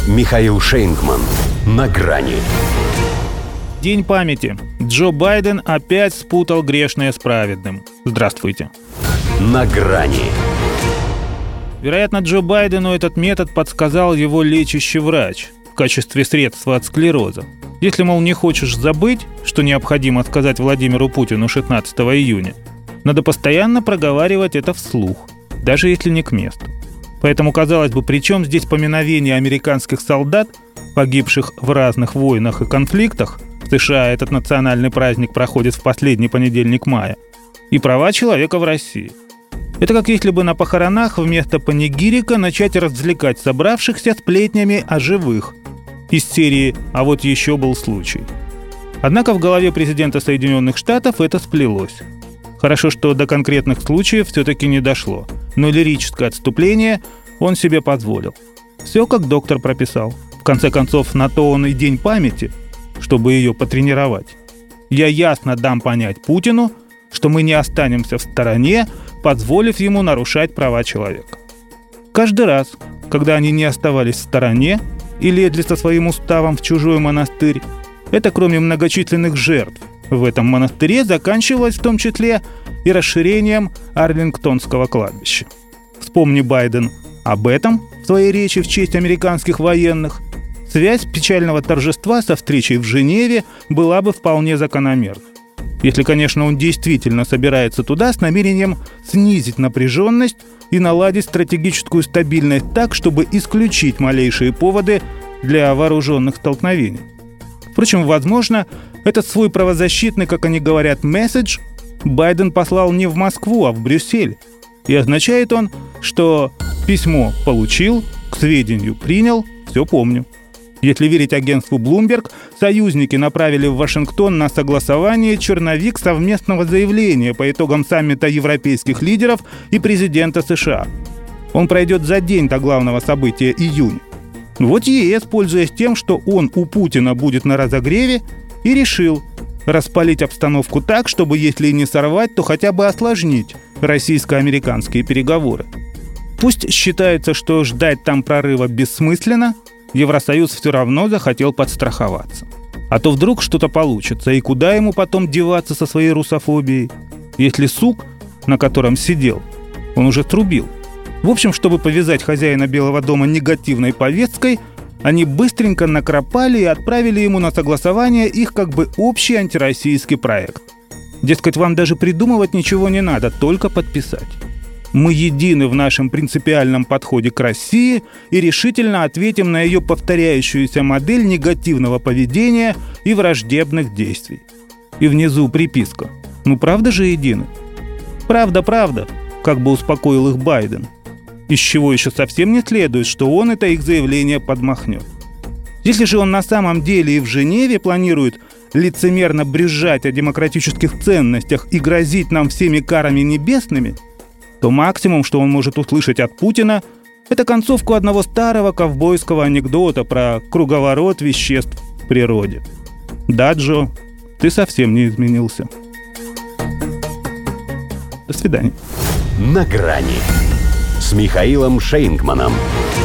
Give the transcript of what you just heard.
Михаил Шейнгман. На грани. День памяти. Джо Байден опять спутал грешное с праведным. Здравствуйте. На грани. Вероятно, Джо Байдену этот метод подсказал его лечащий врач в качестве средства от склероза. Если, мол, не хочешь забыть, что необходимо сказать Владимиру Путину 16 июня, надо постоянно проговаривать это вслух, даже если не к месту. Поэтому, казалось бы, при чем здесь поминовение американских солдат, погибших в разных войнах и конфликтах, в США этот национальный праздник проходит в последний понедельник мая, и права человека в России. Это как если бы на похоронах вместо панигирика начать развлекать собравшихся сплетнями о живых, из серии «А вот еще был случай». Однако в голове президента Соединенных Штатов это сплелось. Хорошо, что до конкретных случаев все-таки не дошло, но лирическое отступление он себе позволил. Все, как доктор прописал. В конце концов, на то он и день памяти, чтобы ее потренировать. Я ясно дам понять Путину, что мы не останемся в стороне, позволив ему нарушать права человека. Каждый раз, когда они не оставались в стороне и лезли со своим уставом в чужой монастырь, это, кроме многочисленных жертв в этом монастыре, заканчивалось в том числе и расширением Арлингтонского кладбища. Вспомни Байден об этом в своей речи в честь американских военных, связь печального торжества со встречей в Женеве была бы вполне закономерна. Если, конечно, он действительно собирается туда с намерением снизить напряженность и наладить стратегическую стабильность так, чтобы исключить малейшие поводы для вооруженных столкновений. Впрочем, возможно, этот свой правозащитный, как они говорят, месседж Байден послал не в Москву, а в Брюссель. И означает он, что письмо получил, к сведению принял, все помню. Если верить агентству Bloomberg, союзники направили в Вашингтон на согласование черновик совместного заявления по итогам саммита европейских лидеров и президента США. Он пройдет за день до главного события июня. Вот ЕС, пользуясь тем, что он у Путина будет на разогреве, и решил распалить обстановку так, чтобы, если и не сорвать, то хотя бы осложнить российско-американские переговоры. Пусть считается, что ждать там прорыва бессмысленно, Евросоюз все равно захотел подстраховаться. А то вдруг что-то получится, и куда ему потом деваться со своей русофобией, если сук, на котором сидел, он уже срубил. В общем, чтобы повязать хозяина Белого дома негативной повесткой, они быстренько накропали и отправили ему на согласование их как бы общий антироссийский проект. Дескать, вам даже придумывать ничего не надо, только подписать. Мы едины в нашем принципиальном подходе к России и решительно ответим на ее повторяющуюся модель негативного поведения и враждебных действий. И внизу приписка. Ну правда же едины? Правда, как бы успокоил их Байден. Из чего еще совсем не следует, что он это их заявление подмахнет. Если же он на самом деле и в Женеве планирует лицемерно брюзжать о демократических ценностях и грозить нам всеми карами небесными, то максимум, что он может услышать от Путина, это концовку одного старого ковбойского анекдота про круговорот веществ в природе. Да, Джо, ты совсем не изменился. До свидания. На грани с Михаилом Шейнгманом.